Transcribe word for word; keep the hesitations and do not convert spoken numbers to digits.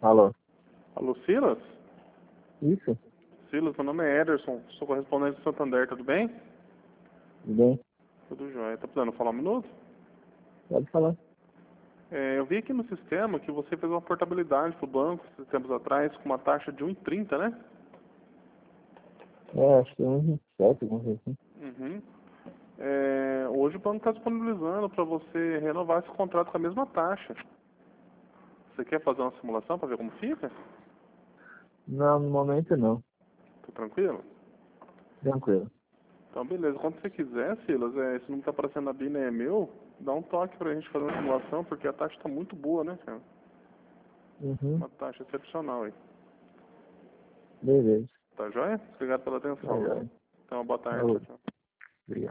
Alô? Alô, Silas? Isso? Silas, meu nome é Ederson, sou correspondente do Santander, tudo bem? Tudo bem? Tudo jóia. Tá podendo falar um minuto? Pode falar. É, eu vi aqui no sistema que você fez uma portabilidade pro banco, esses tempos atrás, com uma taxa de um e trinta, né? É, acho que é uns sete, alguma coisa assim. Uhum. É, hoje o banco está disponibilizando para você renovar esse contrato com a mesma taxa. Você quer fazer uma simulação para ver como fica? Não, no momento não. Tá tranquilo? Tranquilo. Então, beleza. Quando você quiser, Silas, é, se não tá aparecendo na Bina é meu, dá um toque pra gente fazer uma simulação, porque a taxa tá muito boa, né, cara? Uhum. Uma taxa excepcional aí. Beleza. Tá joia? Obrigado pela Tá atenção. joia. Então, boa tarde. Falou. Tchau, tchau.